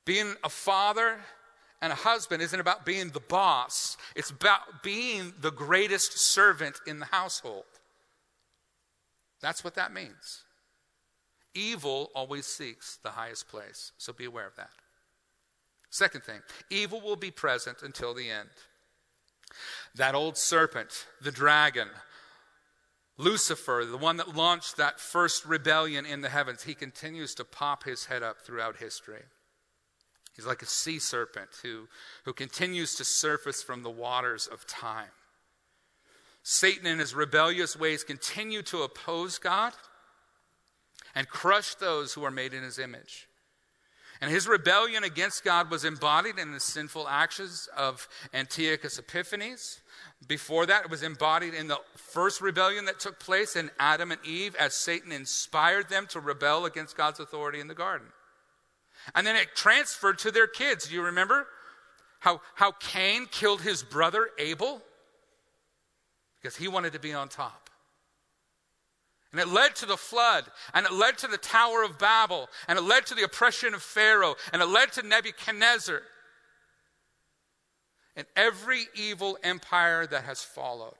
Being a father and a husband isn't about being the boss. It's about being the greatest servant in the household. That's what that means. Evil always seeks the highest place, so be aware of that. Second thing, evil will be present until the end. That old serpent, the dragon, Lucifer, the one that launched that first rebellion in the heavens, he continues to pop his head up throughout history. He's like a sea serpent who, who continues to surface from the waters of time. Satan in his rebellious ways continue to oppose God and crush those who are made in his image. And his rebellion against God was embodied in the sinful actions of Antiochus Epiphanes. Before that, it was embodied in the first rebellion that took place in Adam and Eve as Satan inspired them to rebel against God's authority in the garden. And then it transferred to their kids. Do you remember how, how Cain killed his brother Abel? Because he wanted to be on top. And it led to the flood, and it led to the Tower of Babel, and it led to the oppression of Pharaoh, and it led to Nebuchadnezzar. And every evil empire that has followed.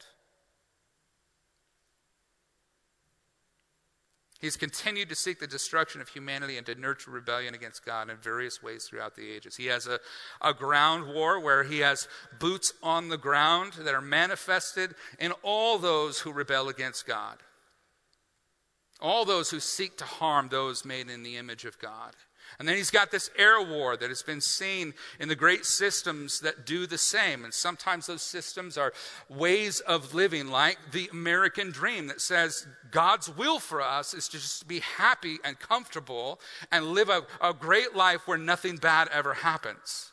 He's continued to seek the destruction of humanity and to nurture rebellion against God in various ways throughout the ages. He has a, a ground war where he has boots on the ground that are manifested in all those who rebel against God. All those who seek to harm those made in the image of God. And then he's got this air war that has been seen in the great systems that do the same. And sometimes those systems are ways of living like the American dream that says God's will for us is to just be happy and comfortable and live a, a great life where nothing bad ever happens.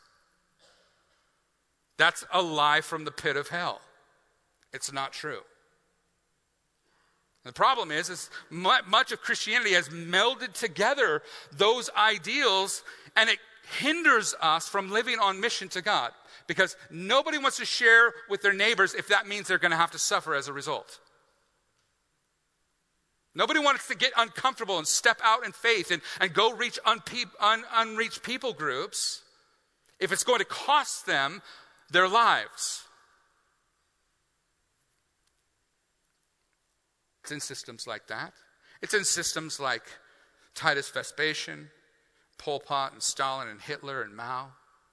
That's a lie from the pit of hell. It's not true. The problem is, is much of Christianity has melded together those ideals, and it hinders us from living on mission to God. Because nobody wants to share with their neighbors if that means they're going to have to suffer as a result. Nobody wants to get uncomfortable and step out in faith and, and go reach unpe- un, unreached people groups if it's going to cost them their lives. It's in systems like that. It's in systems like Titus Vespasian, Pol Pot and Stalin and Hitler and Mao.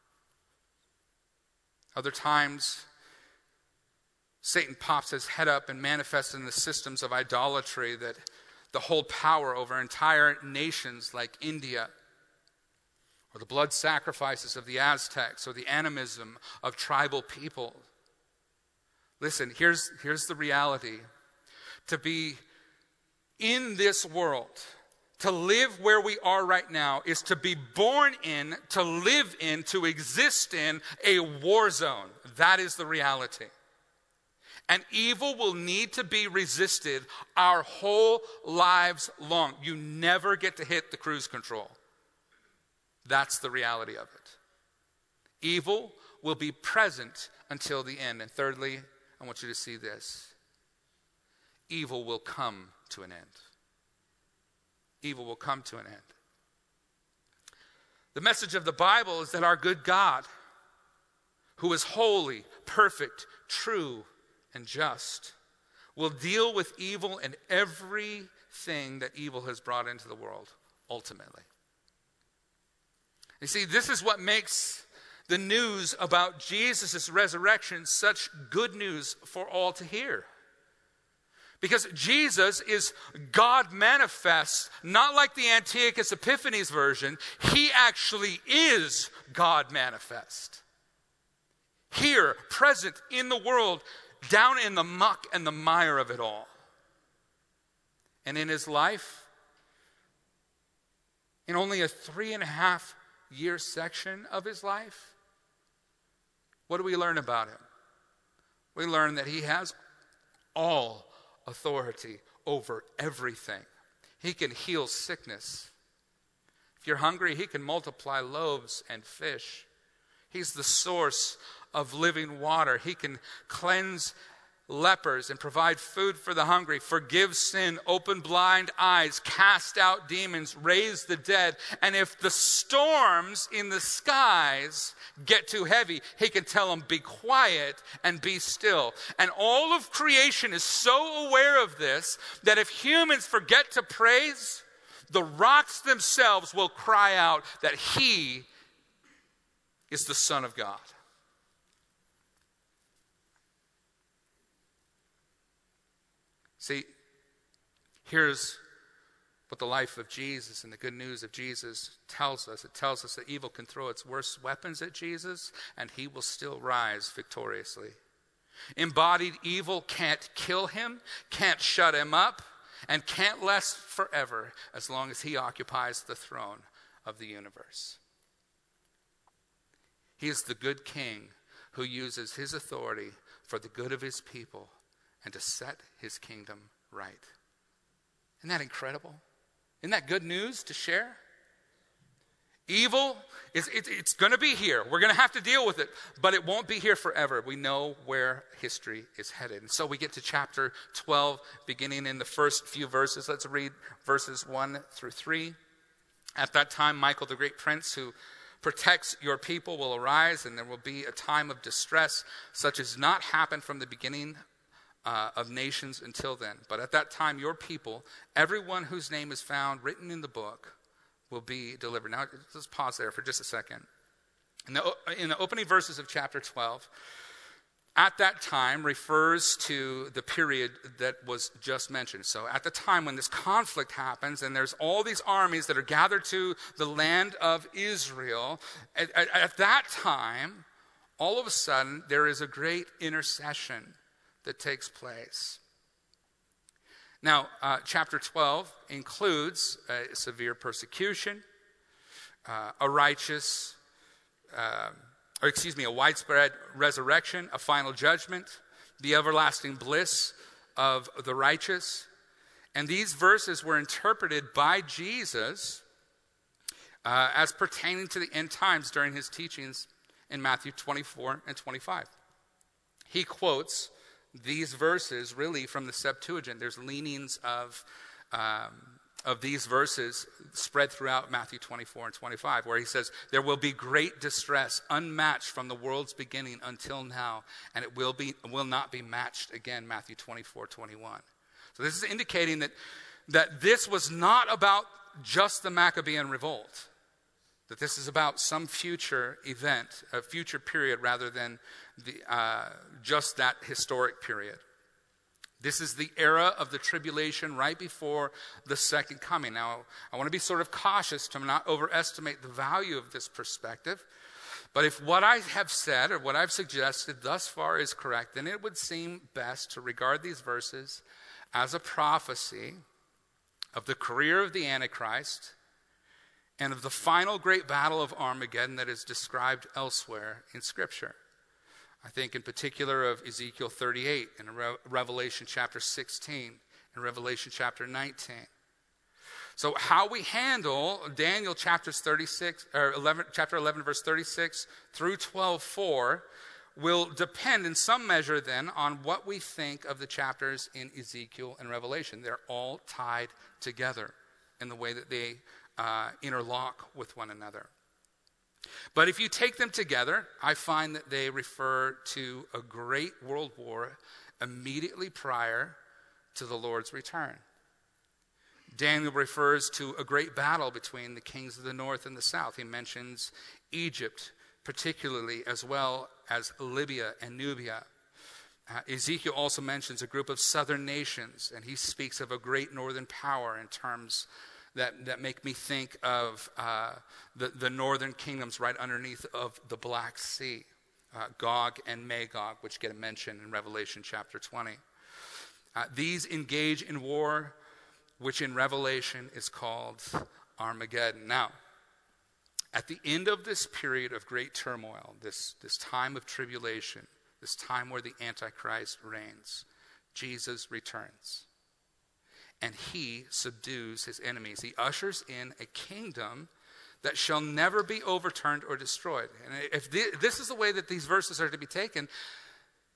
Other times, Satan pops his head up and manifests in the systems of idolatry that, that hold power over entire nations like India, or the blood sacrifices of the Aztecs, or the animism of tribal people. Listen, here's, here's the reality. To be in this world, to live where we are right now, is to be born in, to live in, to exist in a war zone. That is the reality. And evil will need to be resisted our whole lives long. You never get to hit the cruise control. That's the reality of it. Evil will be present until the end. And thirdly, I want you to see this. Evil will come to an end. Evil will come to an end. The message of the Bible is that our good God, who is holy, perfect, true, and just, will deal with evil and everything that evil has brought into the world, ultimately. You see, this is what makes the news about Jesus' resurrection such good news for all to hear. Because Jesus is God manifest, not like the Antiochus Epiphanes version. He actually is God manifest. Here, present in the world, down in the muck and the mire of it all. And in his life, in only a three and a half year section of his life, what do we learn about him? We learn that he has all authority over everything. He can heal sickness. If you're hungry, he can multiply loaves and fish. He's the source of living water. He can cleanse lepers and provide food for the hungry, forgive sin, open blind eyes, cast out demons, raise the dead. And if the storms in the skies get too heavy, he can tell them, be quiet and be still. And all of creation is so aware of this that if humans forget to praise, the rocks themselves will cry out that he is the Son of God. See, here's what the life of Jesus and the good news of Jesus tells us. It tells us that evil can throw its worst weapons at Jesus, and he will still rise victoriously. Embodied evil can't kill him, can't shut him up, and can't last forever as long as he occupies the throne of the universe. He is the good king who uses his authority for the good of his people and to set his kingdom right. Isn't that incredible? Isn't that good news to share? Evil, is it, it's going to be here. We're going to have to deal with it, but it won't be here forever. We know where history is headed. And so we get to chapter twelve, beginning in the first few verses. Let's read verses one through three. At that time, Michael, the great prince who protects your people, will arise, and there will be a time of distress such as not happened from the beginning Uh, of nations until then. But at that time, your people, everyone whose name is found written in the book, will be delivered. Now, let's pause there for just a second. In the, in the opening verses of chapter twelve, at that time refers to the period that was just mentioned. So at the time when this conflict happens and there's all these armies that are gathered to the land of Israel, at, at, at that time, all of a sudden, there is a great intercession that takes place. Now, uh, chapter twelve includes a severe persecution, uh, a righteous, uh, or excuse me, a widespread resurrection, a final judgment, the everlasting bliss of the righteous. And these verses were interpreted by Jesus uh, as pertaining to the end times during his teachings in Matthew twenty-four and twenty-five. He quotes these verses really from the Septuagint. There's leanings of um, of these verses spread throughout Matthew twenty-four and twenty-five, where he says, there will be great distress, unmatched from the world's beginning until now, and it will be will not be matched again, Matthew twenty-four, twenty-one. So this is indicating that, that this was not about just the Maccabean revolt, that this is about some future event, a future period, rather than the, uh, just that historic period. This is the era of the tribulation right before the second coming. Now, I want to be sort of cautious to not overestimate the value of this perspective. But if what I have said or what I've suggested thus far is correct, then it would seem best to regard these verses as a prophecy of the career of the Antichrist and of the final great battle of Armageddon that is described elsewhere in Scripture. I think in particular of Ezekiel thirty-eight and Re- Revelation chapter sixteen and Revelation chapter nineteen. So how we handle Daniel chapters thirty-six or eleven, chapter eleven verse thirty-six through twelve four will depend in some measure then on what we think of the chapters in Ezekiel and Revelation. They're all tied together in the way that they uh, interlock with one another. But if you take them together, I find that they refer to a great world war immediately prior to the Lord's return. Daniel refers to a great battle between the kings of the north and the south. He mentions Egypt particularly, as well as Libya and Nubia. Uh, Ezekiel also mentions a group of southern nations, and he speaks of a great northern power in terms that, that make me think of uh, the, the northern kingdoms right underneath of the Black Sea, uh, Gog and Magog, which get mentioned in Revelation chapter twenty. Uh, these engage in war, which in Revelation is called Armageddon. Now, at the end of this period of great turmoil, this, this time of tribulation, this time where the Antichrist reigns, Jesus returns. And he subdues his enemies. He ushers in a kingdom that shall never be overturned or destroyed. And if this is the way that these verses are to be taken,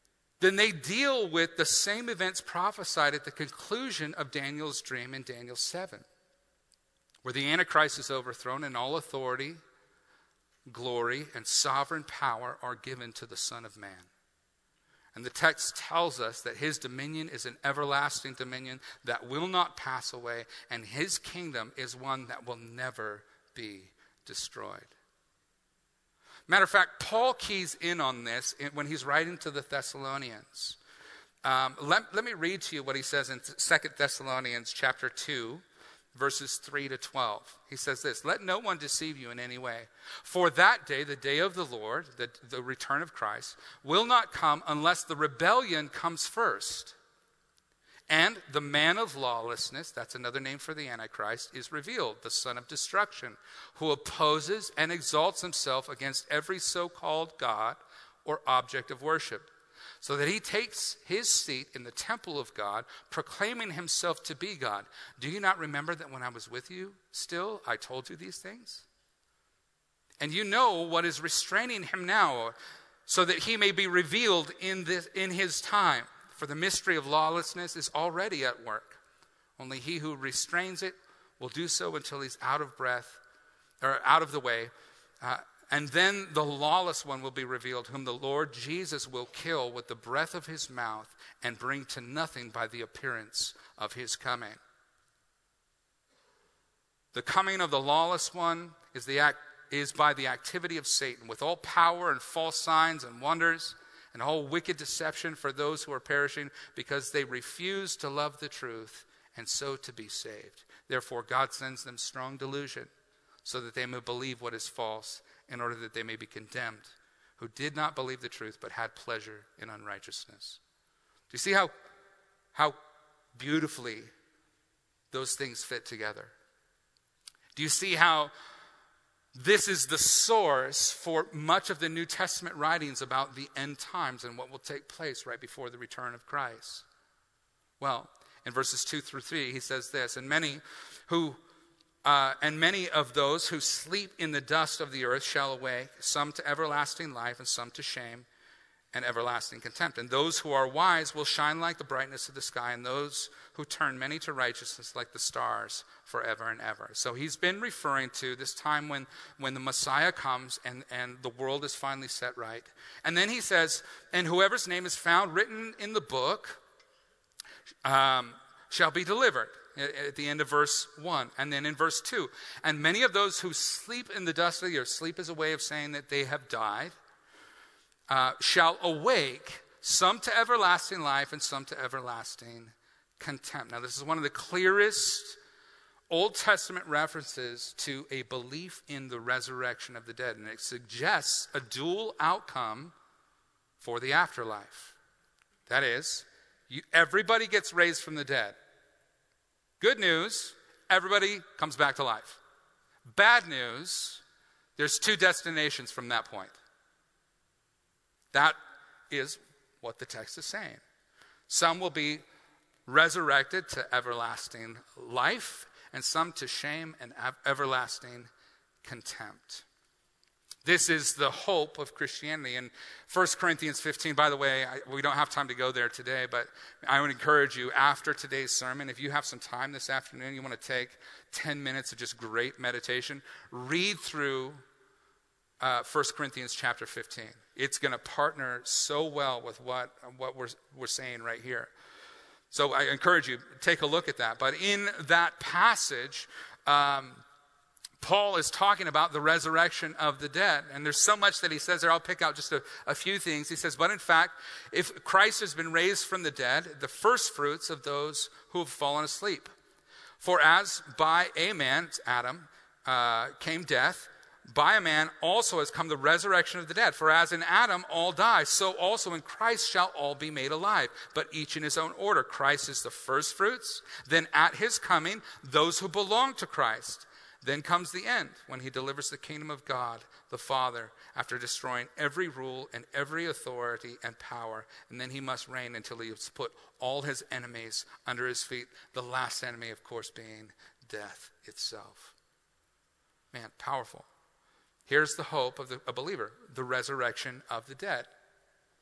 then they deal with the same events prophesied at the conclusion of Daniel's dream in Daniel seven, where the Antichrist is overthrown and all authority, glory, and sovereign power are given to the Son of Man. And the text tells us that his dominion is an everlasting dominion that will not pass away, and his kingdom is one that will never be destroyed. Matter of fact, Paul keys in on this when he's writing to the Thessalonians. Um, let, let me read to you what he says in Second Thessalonians chapter two, verses three to twelve. He says this, "Let no one deceive you in any way. For that day, the day of the Lord, the, the return of Christ, will not come unless the rebellion comes first. And the man of lawlessness," that's another name for the Antichrist, "is revealed, the son of destruction, who opposes and exalts himself against every so-called God or object of worship, so that he takes his seat in the temple of God, proclaiming himself to be God. Do you not remember that when I was with you still, I told you these things? And you know what is restraining him now, so that he may be revealed in this, in his time. For the mystery of lawlessness is already at work. Only he who restrains it will do so until he's out of breath, or out of the way. Uh, and then the lawless one will be revealed, whom the Lord Jesus will kill with the breath of his mouth and bring to nothing by the appearance of his coming." The coming of the lawless one is the act, is by the activity of Satan, with all power and false signs and wonders, and all wicked deception for those who are perishing, because they refuse to love the truth and so to be saved. Therefore, God sends them strong delusion, so that they may believe what is false, in order that they may be condemned, who did not believe the truth, but had pleasure in unrighteousness. Do you see how, how beautifully those things fit together? Do you see how this is the source for much of the New Testament writings about the end times and what will take place right before the return of Christ? Well, in verses two through three, he says this, and many who uh, and many of those who sleep in the dust of the earth shall awake, some to everlasting life and some to shame and everlasting contempt. And those who are wise will shine like the brightness of the sky, and those who turn many to righteousness like the stars forever and ever. So he's been referring to this time when, when the Messiah comes and, and the world is finally set right. And then he says, and whoever's name is found written in the book um, shall be delivered. At the end of verse one. And then in verse two, and many of those who sleep in the dust of the earth, sleep is a way of saying that they have died, uh, shall awake, some to everlasting life and some to everlasting contempt. Now, this is one of the clearest Old Testament references to a belief in the resurrection of the dead. And it suggests a dual outcome for the afterlife. That is, you, everybody gets raised from the dead. Good news, everybody comes back to life. Bad news, there's two destinations from that point. That is what the text is saying. Some will be resurrected to everlasting life, and some to shame and everlasting contempt. This is the hope of Christianity. In First Corinthians fifteen, by the way, I, we don't have time to go there today, but I would encourage you after today's sermon, if you have some time this afternoon, you want to take ten minutes of just great meditation, read through uh, First Corinthians chapter fifteen. It's going to partner so well with what, what we're, we're saying right here. So I encourage you, take a look at that. But in that passage, um, Paul is talking about the resurrection of the dead. And there's so much that he says there. I'll pick out just a, a few things. He says, but in fact, if Christ has been raised from the dead, the first fruits of those who have fallen asleep. For as by a man, Adam, uh, came death, by a man also has come the resurrection of the dead. For as in Adam all die, so also in Christ shall all be made alive, but each in his own order. Christ is the first fruits, then at his coming, those who belong to Christ. Then comes the end, when he delivers the kingdom of God, the Father, after destroying every rule and every authority and power. And then he must reign until he has put all his enemies under his feet. The last enemy, of course, being death itself. Man, powerful. Here's the hope of the, a believer, the resurrection of the dead.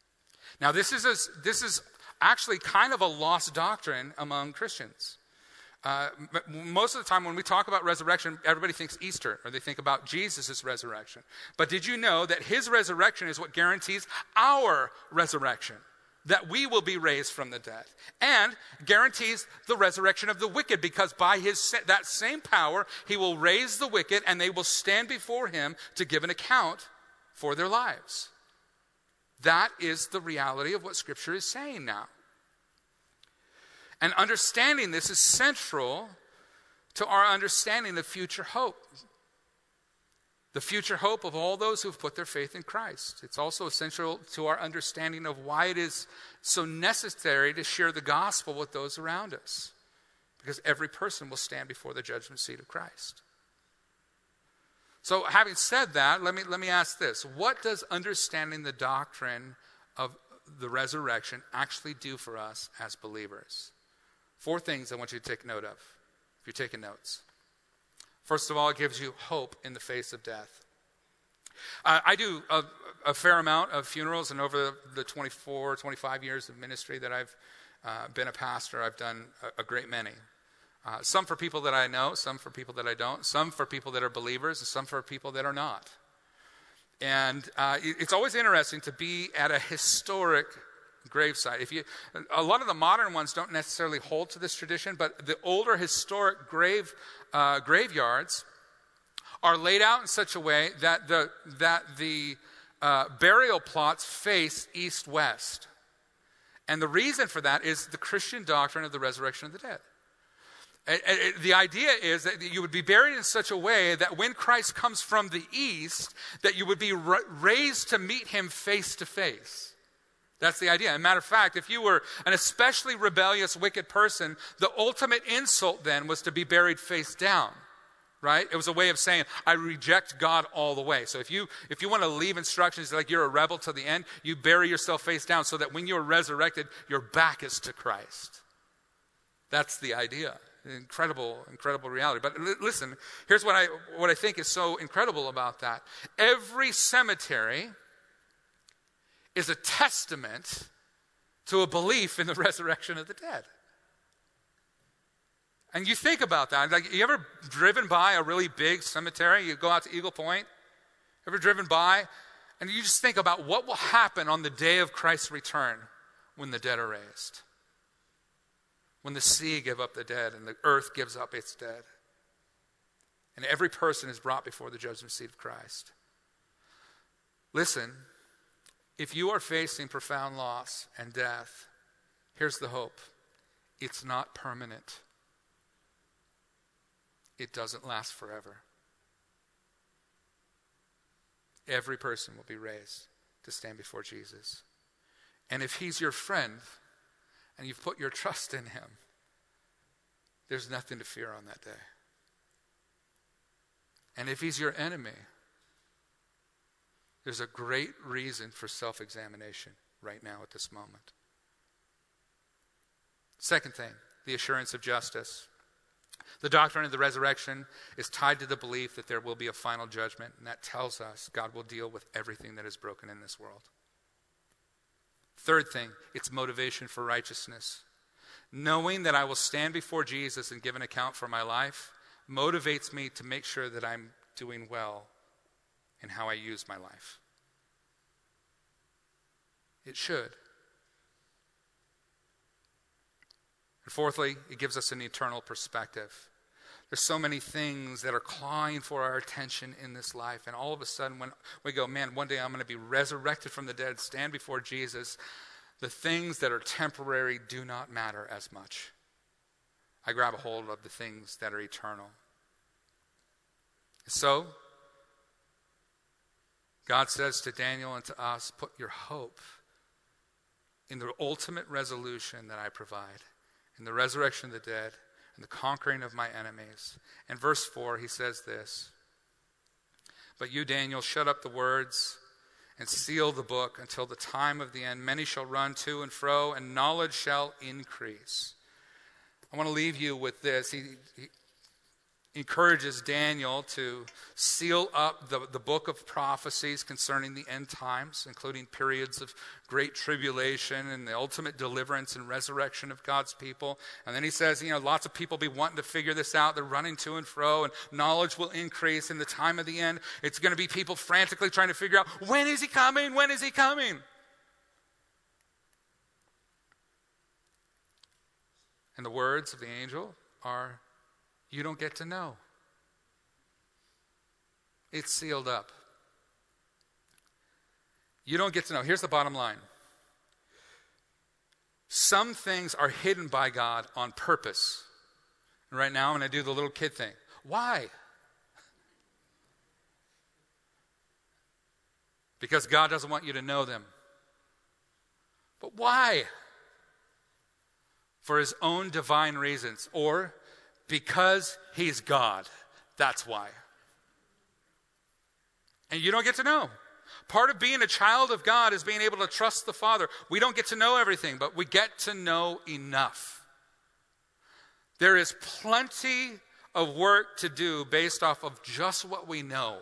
Now, this is a, this is actually kind of a lost doctrine among Christians. Uh, most of the time when we talk about resurrection, everybody thinks Easter, or they think about Jesus' resurrection. But did you know that his resurrection is what guarantees our resurrection? That we will be raised from the dead. And guarantees the resurrection of the wicked, because by his that same power, he will raise the wicked, and they will stand before him to give an account for their lives. That is the reality of what Scripture is saying now. And understanding this is central to our understanding of future hope. The future hope of all those who've put their faith in Christ. It's also essential to our understanding of why it is so necessary to share the gospel with those around us. Because every person will stand before the judgment seat of Christ. So having said that, let me, let me ask this. What does understanding the doctrine of the resurrection actually do for us as believers? Four things I want you to take note of, if you're taking notes. First of all, it gives you hope in the face of death. Uh, I do a, a fair amount of funerals, and over the twenty-four, twenty-five years of ministry that I've uh, been a pastor, I've done a, a great many. Uh, some for people that I know, some for people that I don't, some for people that are believers, and some for people that are not. And uh, it, it's always interesting to be at a historic gravesite. If you, a lot of the modern ones don't necessarily hold to this tradition, but the older historic grave uh, graveyards are laid out in such a way that the that the uh, burial plots face east-west, and the reason for that is the Christian doctrine of the resurrection of the dead. It, it, the idea is that you would be buried in such a way that when Christ comes from the east, that you would be ra- raised to meet him face to face. That's the idea. As a matter of fact, if you were an especially rebellious, wicked person, the ultimate insult then was to be buried face down, right? It was a way of saying, I reject God all the way. So if you if you want to leave instructions like you're a rebel to the end, you bury yourself face down so that when you're resurrected, your back is to Christ. That's the idea. Incredible, incredible reality. But l- listen, here's what I what I think is so incredible about that. Every cemetery is a testament to a belief in the resurrection of the dead. And you think about that. Like, you ever driven by a really big cemetery? You go out to Eagle Point. Ever driven by? And you just think about what will happen on the day of Christ's return when the dead are raised. When the sea give up the dead and the earth gives up its dead. And every person is brought before the judgment seat of Christ. Listen, if you are facing profound loss and death, here's the hope. It's not permanent. It doesn't last forever. Every person will be raised to stand before Jesus. And if he's your friend and you've put your trust in him, there's nothing to fear on that day. And if he's your enemy, there's a great reason for self-examination right now at this moment. Second thing, the assurance of justice. The doctrine of the resurrection is tied to the belief that there will be a final judgment, and that tells us God will deal with everything that is broken in this world. Third thing, it's motivation for righteousness. Knowing that I will stand before Jesus and give an account for my life motivates me to make sure that I'm doing well in how I use my life. It should. And fourthly, it gives us an eternal perspective. There's so many things that are clawing for our attention in this life. And all of a sudden, when we go, man, one day I'm going to be resurrected from the dead, stand before Jesus, the things that are temporary do not matter as much. I grab a hold of the things that are eternal. So, God says to Daniel and to us, put your hope in the ultimate resolution that I provide, in the resurrection of the dead, and the conquering of my enemies. And verse four, he says this, but you, Daniel, shut up the words and seal the book until the time of the end. Many shall run to and fro, and knowledge shall increase. I want to leave you with this. He, he, encourages Daniel to seal up the, the book of prophecies concerning the end times, including periods of great tribulation and the ultimate deliverance and resurrection of God's people. And then he says, you know, lots of people be wanting to figure this out. They're running to and fro, and knowledge will increase in the time of the end. It's going to be people frantically trying to figure out, when is he coming? When is he coming? And the words of the angel are, you don't get to know. It's sealed up. You don't get to know. Here's the bottom line. Some things are hidden by God on purpose. And right now I'm going to do the little kid thing. Why? Because God doesn't want you to know them. But why? For his own divine reasons, or because he's God. That's why. And you don't get to know. Part of being a child of God is being able to trust the Father. We don't get to know everything, but we get to know enough. There is plenty of work to do based off of just what we know.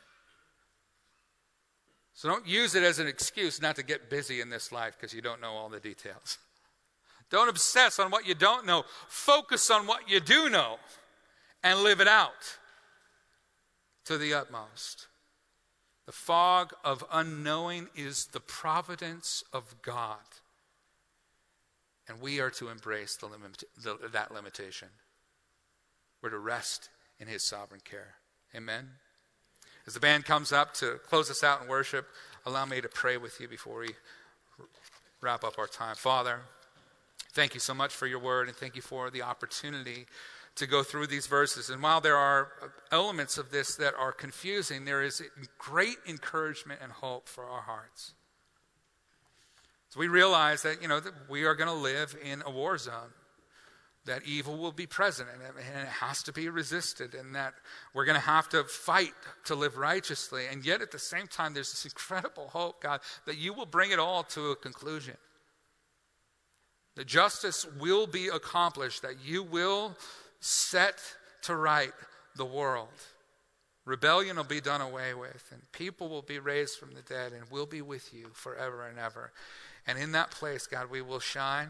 So don't use it as an excuse not to get busy in this life because you don't know all the details. Don't obsess on what you don't know. Focus on what you do know and live it out to the utmost. The fog of unknowing is the providence of God. And we are to embrace the limit, the, that limitation. We're to rest in his sovereign care. Amen? As the band comes up to close us out in worship, allow me to pray with you before we wrap up our time. Father, thank you so much for your word, and thank you for the opportunity to go through these verses. And while there are elements of this that are confusing, there is great encouragement and hope for our hearts. So we realize that, you know, that we are going to live in a war zone, that evil will be present, and it, and it has to be resisted, and that we're going to have to fight to live righteously. And yet at the same time, there's this incredible hope, God, that you will bring it all to a conclusion. The justice will be accomplished, that you will set to right the world. Rebellion will be done away with, and people will be raised from the dead, and we'll be with you forever and ever. And in that place, God, we will shine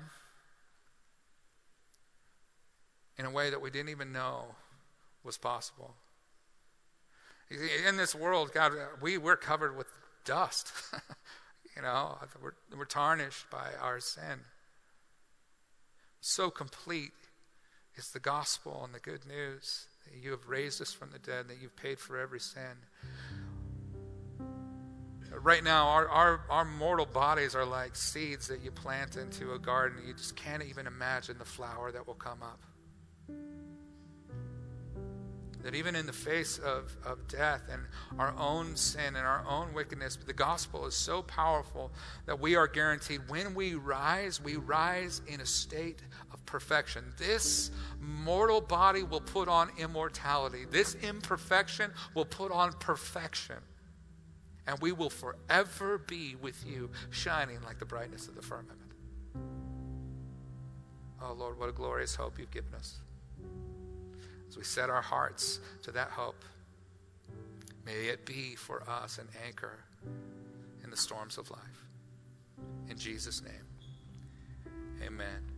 in a way that we didn't even know was possible. In this world, God, we, we're covered with dust. you know, we're, we're tarnished by our sin. So complete is the gospel and the good news that you have raised us from the dead, that you've paid for every sin. Right now, our, our, our mortal bodies are like seeds that you plant into a garden. You just can't even imagine the flower that will come up. That even in the face of, of death and our own sin and our own wickedness, the gospel is so powerful that we are guaranteed when we rise, we rise in a state of perfection. This mortal body will put on immortality. This imperfection will put on perfection. And we will forever be with you, shining like the brightness of the firmament. Oh Lord, what a glorious hope you've given us. As we set our hearts to that hope, may it be for us an anchor in the storms of life. In Jesus' name, amen.